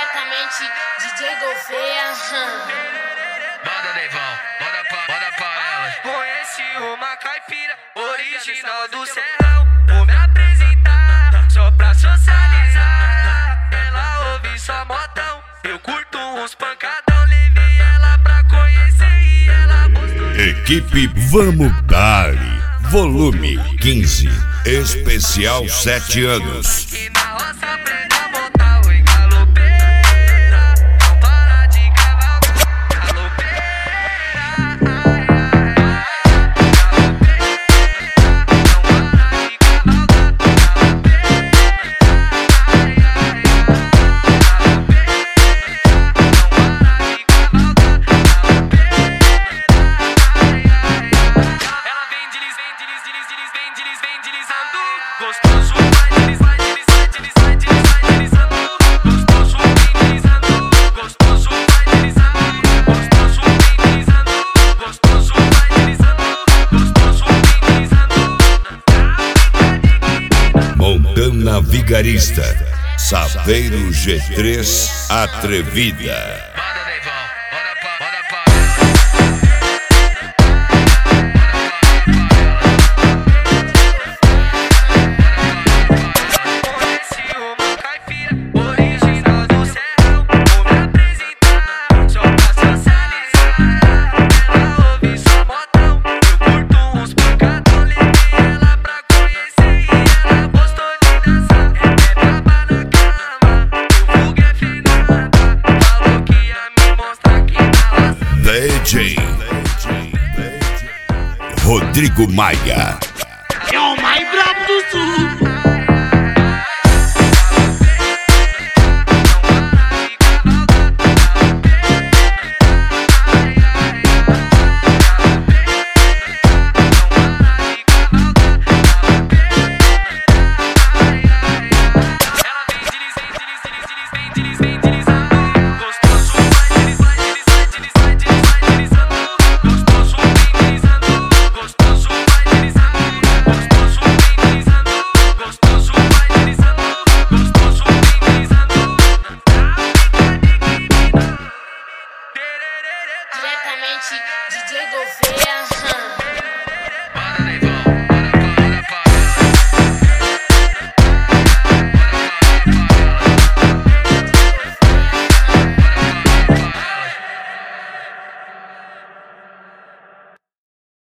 diretamente DJ Gouveia. Manda, Neivão, manda pra ela. Conheci uma caipira original do Serrão. Vou me apresentar só pra socializar. Ela ouve só modão, eu curto uns pancadão. Levei ela pra conhecer e ela gostou. Equipe Vamos Dali, volume 15, especial 7 anos. E na roça aprende a montar oi galopeira. Não para de cavalgar, galopeira. Gostoso, vai deslizando. Gostoso, vem deslizando. Gostoso, vai deslizando. Gostoso, vem deslizando. Gostoso, vai deslizando. Gostoso, vem deslizando. Montana Vigarista, Saveiro G3 Atrevida. Manda, Neivão, manda pra ela. Conheci uma caipira original do Serrão. Vou me apresentar só pra socializar. Ela ouve só modão, eu curto uns pancadão. Levei ela pra conhecer e ela gostou de dançar. É braba na cama, o vulgo é Fernanda. Falou que ia me mostrar que na roça. DJ Rodrigo Maia.